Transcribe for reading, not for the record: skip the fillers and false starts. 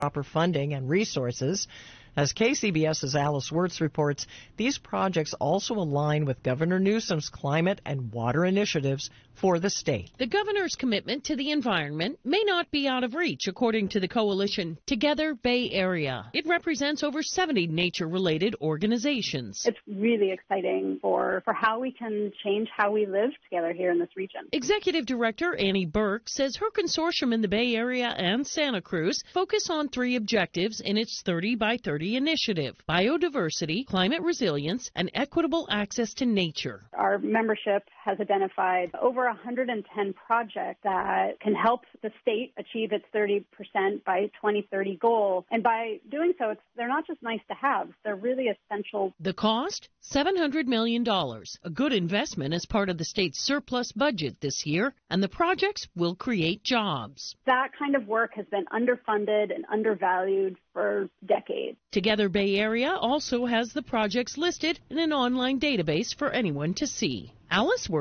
proper funding and resources. As KCBS's Alice Wirtz reports, these projects also align with Governor Newsom's climate and water initiatives for the state. The governor's commitment to the environment may not be out of reach, according to the coalition Together Bay Area. It represents over 70 nature-related organizations. It's really exciting for how we can change how we live together here in this region. Executive Director Annie Burke says her consortium in the Bay Area and Santa Cruz focus on 3 objectives in its 30 by 30 initiative: biodiversity, climate resilience, and equitable access to nature. Our membership has identified over 110 projects that can help the state achieve its 30% by 2030 goal. And by doing so, they're not just nice to have, they're really essential. The cost? $700 million. A good investment as part of the state's surplus budget this year, and the projects will create jobs. That kind of work has been underfunded and undervalued for decades. Together Bay Area also has the projects listed in an online database for anyone to see. Alice Wirtz.